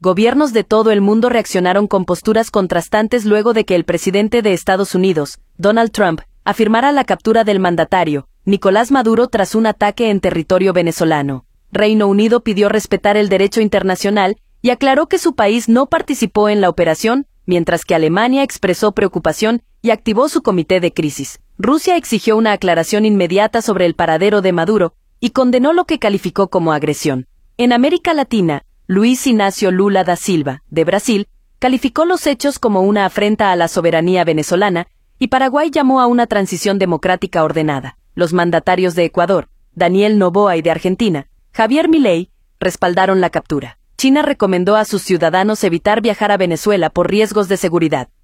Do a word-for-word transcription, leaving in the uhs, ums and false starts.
Gobiernos de todo el mundo reaccionaron con posturas contrastantes luego de que el presidente de Estados Unidos, Donald Trump, afirmara la captura del mandatario, Nicolás Maduro, tras un ataque en territorio venezolano. Reino Unido pidió respetar el derecho internacional y aclaró que su país no participó en la operación, mientras que Alemania expresó preocupación y activó su comité de crisis. Rusia exigió una aclaración inmediata sobre el paradero de Maduro y condenó lo que calificó como agresión. En América Latina, Luis Inácio Lula da Silva, de Brasil, calificó los hechos como una afrenta a la soberanía venezolana y Paraguay llamó a una transición democrática ordenada. Los mandatarios de Ecuador, Daniel Noboa, y de Argentina, Javier Milei, respaldaron la captura. China recomendó a sus ciudadanos evitar viajar a Venezuela por riesgos de seguridad.